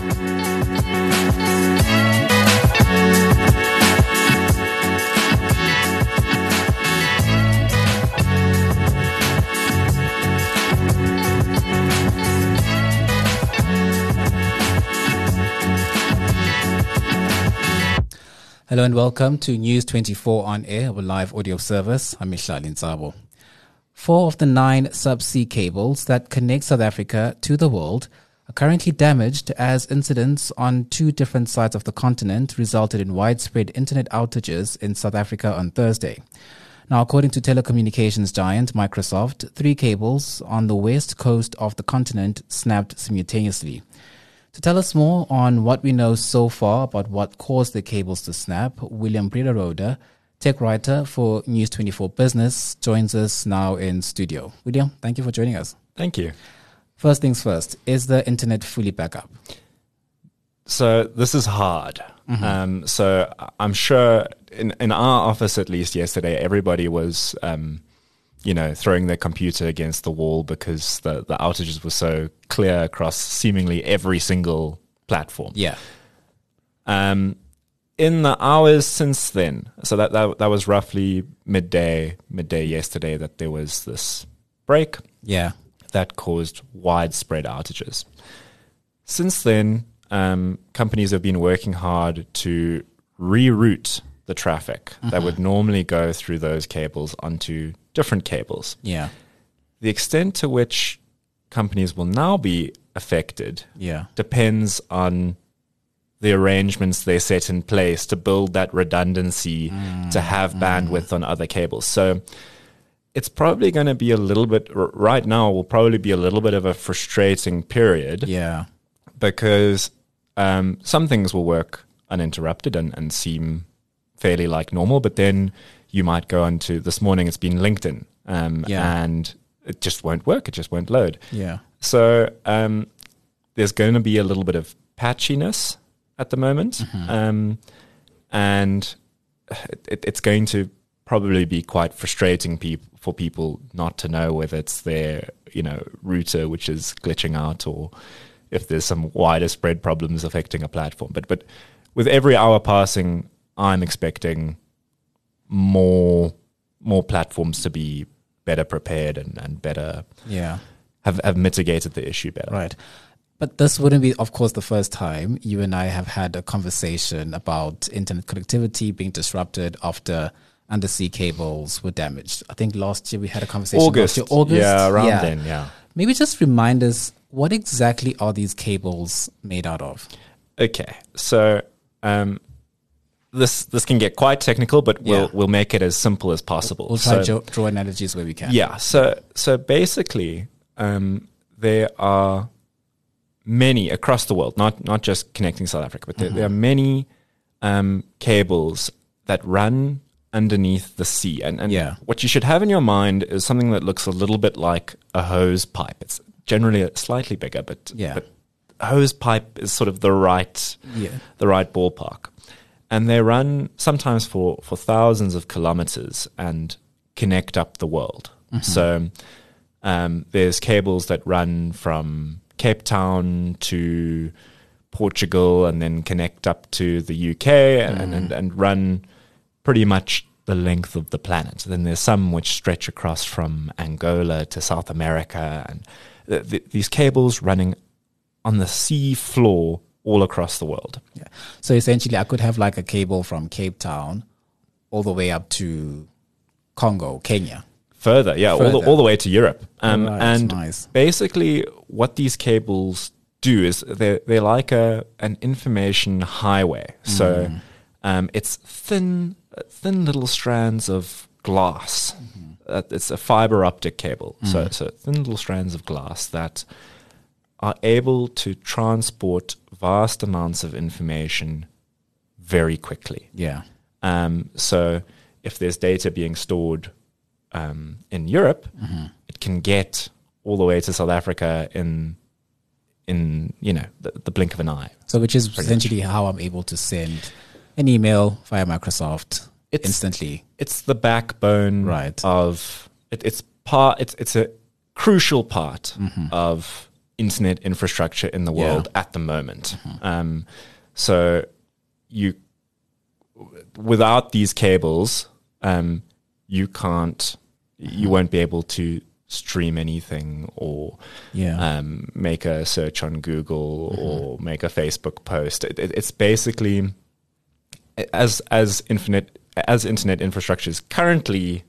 Hello and welcome to News 24 on air, our live audio service. I'm Mihlali Ntsabo. 4 of the 9 subsea cables that connect South Africa to the world are currently damaged as incidents on 2 different sides of the continent resulted in widespread internet outages in South Africa on Thursday. Now, according to telecommunications giant Microsoft, 3 cables on the west coast of the continent snapped simultaneously. To tell us more on what we know so far about what caused the cables to snap, William Brederode, tech writer for News 24 Business, joins us now in studio. William, thank you for joining us. Thank you. First things first, is the internet fully back up? So this is hard. Mm-hmm. So I'm sure in our office, at least yesterday, everybody was throwing their computer against the wall because the outages were so clear across seemingly every single platform. Yeah. In the hours since then, so that was roughly midday yesterday, that there was this break. Yeah. That caused widespread outages. Since then, companies have been working hard to reroute the traffic that would normally go through those cables onto different cables. Yeah. The extent to which companies will now be affected depends on the arrangements they set in place to build that redundancy to have bandwidth on other cables. So it's probably going to be a little bit, right now will probably be a little bit of a frustrating period. Yeah. Because some things will work uninterrupted and seem fairly like normal, but then you might go on to, this morning it's been LinkedIn, and it just won't work, it just won't load. Yeah. So there's going to be a little bit of patchiness at the moment, and it's going to probably be quite frustrating for people not to know whether it's their router which is glitching out or if there's some wider spread problems affecting a platform. But with every hour passing, I'm expecting more platforms to be better prepared and better have mitigated the issue better. Right. But this wouldn't be, of course, the first time you and I have had a conversation about internet connectivity being disrupted after undersea cables were damaged. I think last year we had a conversation. August. Yeah, around then, yeah. Maybe just remind us, what exactly are these cables made out of? Okay, so this can get quite technical, but we'll make it as simple as possible. We'll try to draw analogies where we can. Yeah, so basically, there are many across the world, not just connecting South Africa, but there are many cables that run underneath the sea. And what you should have in your mind is something that looks a little bit like a hose pipe. It's generally slightly bigger, but a hose pipe is sort of the right ballpark. And they run sometimes for thousands of kilometers and connect up the world. So there's cables that run from Cape Town to Portugal and then connect up to the UK and run pretty much the length of the planet. Then there's some which stretch across from Angola to South America, and these cables running on the sea floor all across the world. Yeah. So essentially, I could have like a cable from Cape Town all the way up to Congo, Kenya. Further. All the way to Europe. And nice. Basically, what these cables do is they're like an information highway. So it's thin little strands of glass. It's a fiber optic cable. So thin little strands of glass that are able to transport vast amounts of information very quickly. Yeah. So if there's data being stored in Europe, it can get all the way to South Africa in the blink of an eye. So which is essentially how I'm able to send an email via Microsoft instantly. It's the backbone of it's a crucial part of internet infrastructure in the world at the moment. So without these cables, you won't be able to stream anything or make a search on Google or make a Facebook post. It's basically as internet infrastructure is currently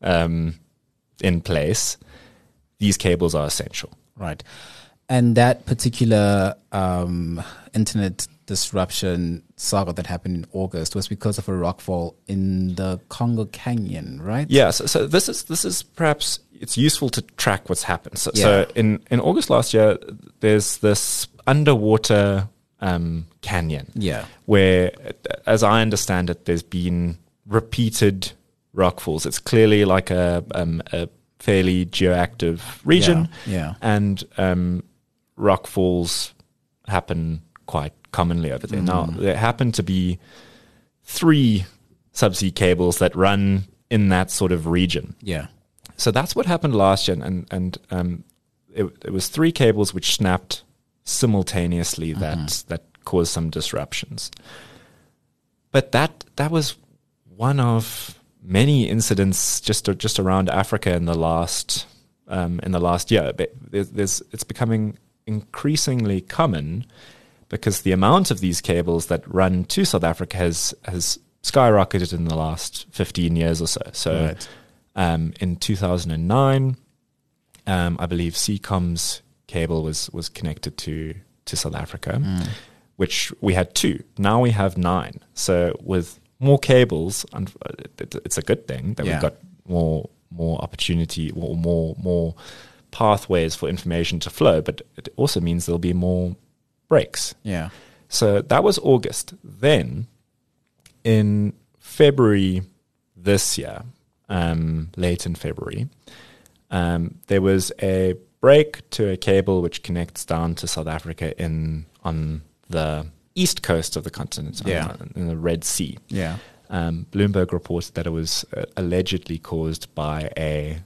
in place, these cables are essential. Right. And that particular internet disruption saga that happened in August was because of a rockfall in the Congo Canyon, right? Yeah. So this is perhaps it's useful to track what's happened. So in August last year, there's this underwater canyon. Yeah. Where, as I understand it, there's been repeated rockfalls. It's clearly like a fairly geoactive region. Yeah. And rockfalls happen quite commonly over there. Now, there happen to be 3 subsea cables that run in that sort of region. Yeah. So that's what happened last year, and it was 3 cables which snapped simultaneously that caused some disruptions. But that was one of many incidents just around Africa in the last year. It's becoming increasingly common because the amount of these cables that run to South Africa has skyrocketed in the last 15 years or so. So in 2009, I believe Seacom's cable was connected to South Africa, which we had 2. Now we have 9. So with more cables, and it's a good thing that we've got more opportunity or more pathways for information to flow, but it also means there'll be more breaks. Yeah. So that was August. Then in February this year, late in February, there was a break to a cable which connects down to South Africa on the east coast of the continent, in the Red Sea. Yeah. Bloomberg reported that it was allegedly caused by a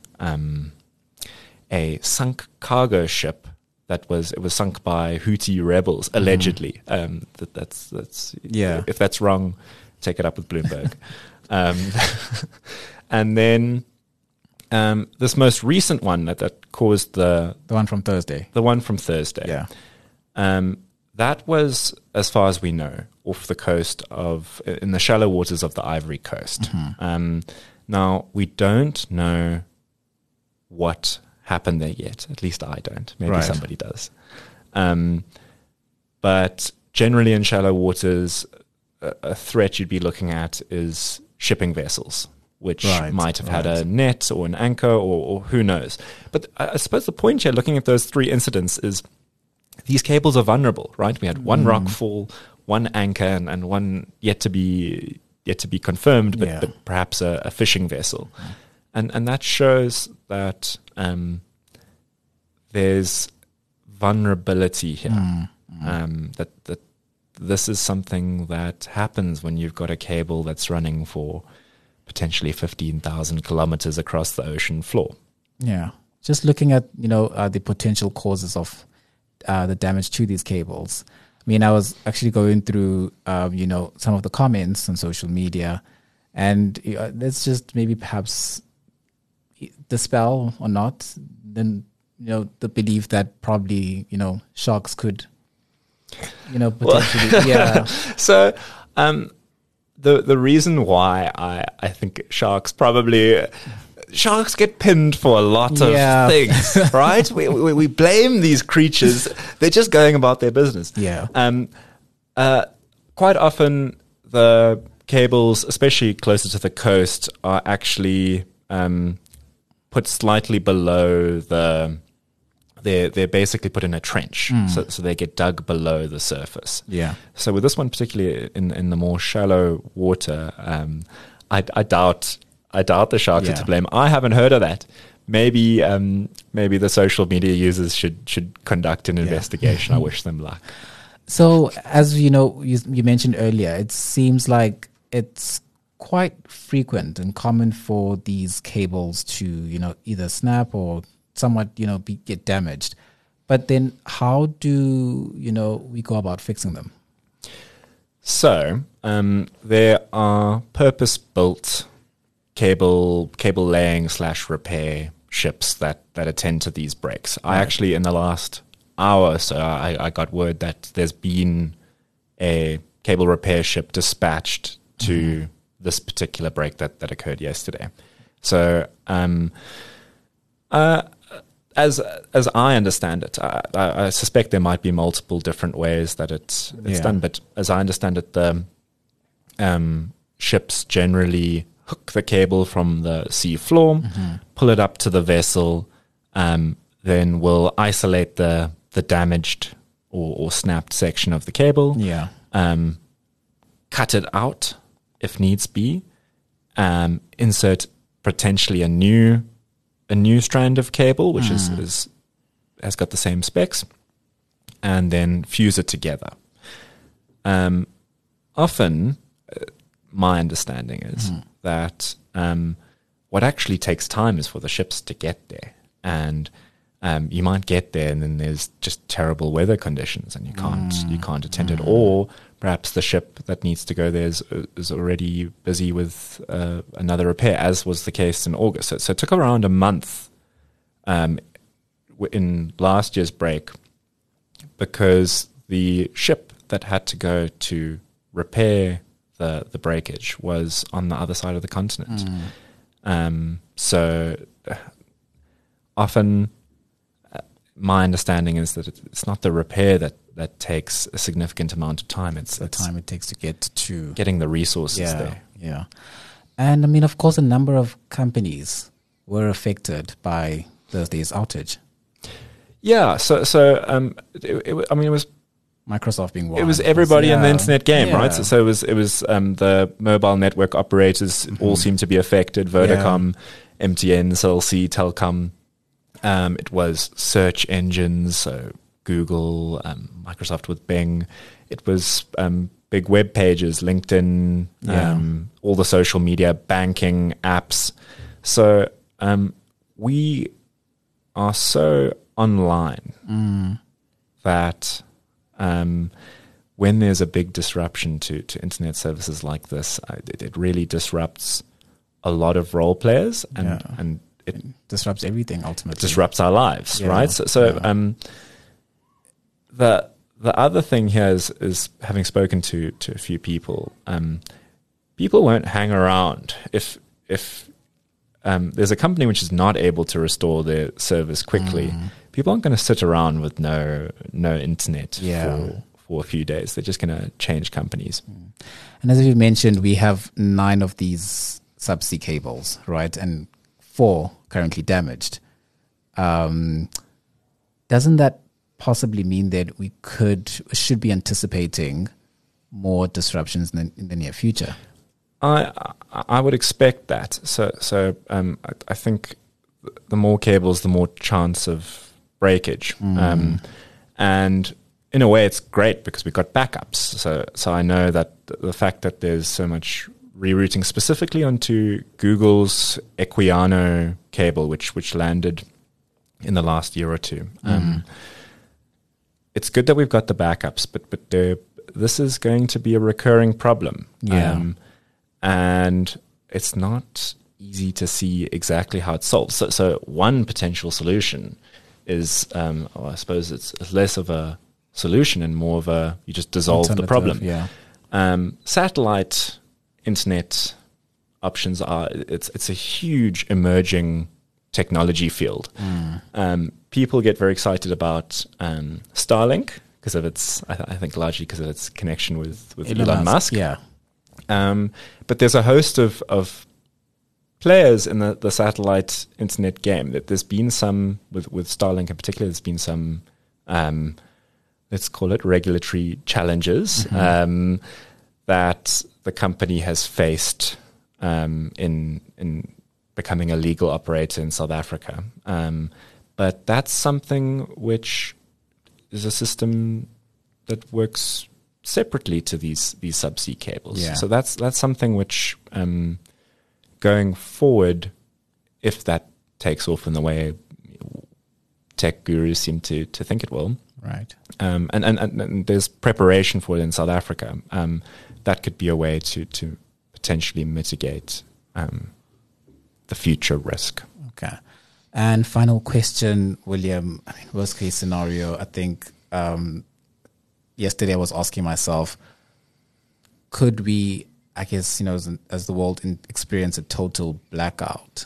sunk cargo ship it was sunk by Houthi rebels, allegedly. That's if that's wrong, take it up with Bloomberg. And then this most recent one that caused the one from Thursday. The one from Thursday. Yeah. That was, as far as we know, off the coast in the shallow waters of the Ivory Coast. Now, we don't know what happened there yet. At least I don't. Maybe somebody does. But generally in shallow waters, a threat you'd be looking at is shipping vessels, which might have had a net or an anchor or who knows. But I suppose the point here, looking at those 3 incidents, is these cables are vulnerable, right? We had one rockfall, one anchor, and one yet to be confirmed, but perhaps a fishing vessel. And that shows that there's vulnerability here. That this is something that happens when you've got a cable that's running for potentially 15,000 kilometers across the ocean floor. Yeah. Just looking at, the potential causes of the damage to these cables. I mean, I was actually going through, some of the comments on social media, and let's just maybe perhaps dispel or not, then, the belief that probably, sharks could, potentially, So, the reason why I think sharks get pinned for a lot of things, right? We blame these creatures. They're just going about their business. Yeah. Quite often the cables, especially closer to the coast, are actually put slightly below they're basically put in a trench, so they get dug below the surface. Yeah. So with this one particularly in the more shallow water, I doubt the sharks are to blame. I haven't heard of that. Maybe the social media users should conduct an investigation. I wish them luck. So as you mentioned earlier, it seems like it's quite frequent and common for these cables to either snap or somewhat get damaged. But then how do, we go about fixing them? So there are purpose-built cable laying / repair ships that attend to these breaks. I actually, in the last hour or so, I got word that there's been a cable repair ship dispatched to this particular break that occurred yesterday. So as I understand it, I suspect there might be multiple different ways that it's done, but as I understand it, the ships generally hook the cable from the sea floor, pull it up to the vessel, then will isolate the damaged or snapped section of the cable, cut it out if needs be, insert potentially a new strand of cable, which has got the same specs, and then fuse it together. Often, my understanding is that what actually takes time is for the ships to get there, and you might get there and then there's just terrible weather conditions and you can't attend it, or perhaps the ship that needs to go there is already busy with another repair, as was the case in August. So it took around a month in last year's break, because the ship that had to go to repair the breakage was on the other side of the continent. So often my understanding is that it's not the repair that takes a significant amount of time. It's the time it takes to get to getting the resources there. Yeah. And I mean, of course, a number of companies were affected by Thursday's outage. Yeah. So it was Microsoft being one. It was everybody in the internet game, right? So it was the mobile network operators all seemed to be affected. Vodacom, MTN, Cell C, Telkom. It was search engines, so Google, Microsoft with Bing. It was big web pages, LinkedIn, all the social media, banking apps. So we are so online that when there's a big disruption to internet services like this, it really disrupts a lot of role players, and it disrupts everything ultimately. It disrupts our lives, right? So the other thing here is having spoken to a few people, people won't hang around if there's a company which is not able to restore their service quickly. People aren't going to sit around with no internet for a few days. They're just going to change companies. And as you mentioned, we have 9 of these subsea cables, right? And 4 currently damaged. Doesn't that possibly mean that we should be anticipating more disruptions in the near future? I would expect that. So I think the more cables, the more chance of breakage. And in a way, it's great because we've got backups. So I know that the fact that there's so much rerouting specifically onto Google's Equiano cable, which landed in the last year or two. It's good that we've got the backups, but this is going to be a recurring problem. And it's not easy to see exactly how it's solved. So one potential solution is, I suppose it's less of a solution and more of you just dissolve the problem. Satellite internet options it's a huge emerging technology field. People get very excited about Starlink because of its, I think largely because of its connection with Elon Musk. But there's a host of players in the satellite internet game. That there's been some with Starlink in particular. There's been some let's call it regulatory challenges that the company has faced in becoming a legal operator in South Africa. But that's something which is a system that works separately to these subsea cables. So that's something which going forward, if that takes off in the way tech gurus seem to think it will. Right. And there's preparation for it in South Africa. That could be a way to potentially mitigate the future risk. Okay. And final question, William. I mean, worst case scenario, I think yesterday I was asking myself, could we, I guess, as the world experience a total blackout,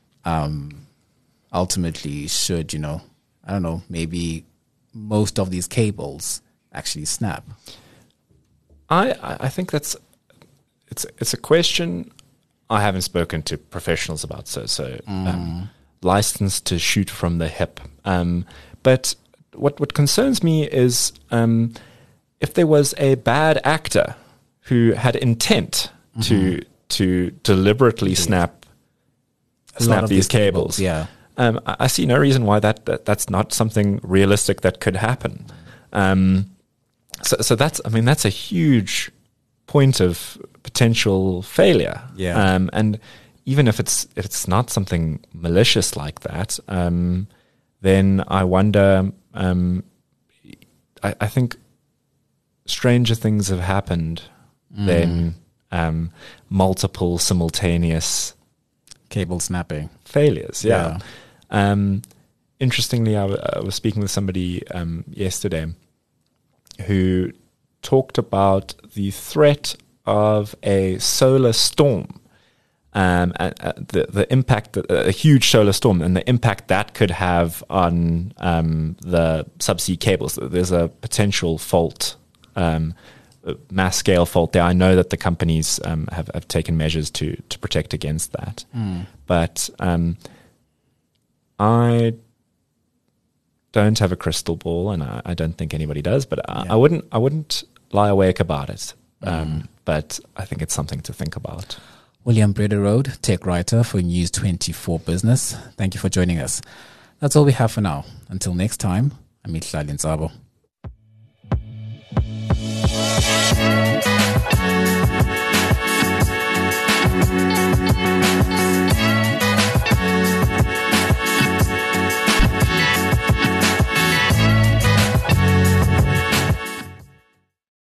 ultimately should, I don't know, maybe most of these cables actually snap? I think it's a question I haven't spoken to professionals about, so licensed to shoot from the hip. But what concerns me is if there was a bad actor who had intent to deliberately snap these cables. Yeah. I see no reason why that's not something realistic that could happen. So that's a huge point of potential failure. Yeah. And even if it's not something malicious like that, then I wonder. I think stranger things have happened than multiple simultaneous cable snapping failures. Yeah. Interestingly, I was speaking with somebody yesterday who talked about the threat of a solar storm, the impact, a huge solar storm, and the impact that could have on the subsea cables. There's a potential fault, mass scale fault there. I know that the companies have taken measures to protect against that, but I don't have a crystal ball, and I don't think anybody does. But I wouldn't lie awake about it. But I think it's something to think about. William Brederode, tech writer for News 24 Business. Thank you for joining us. That's all we have for now. Until next time, I'm Mihlali Ntsabo.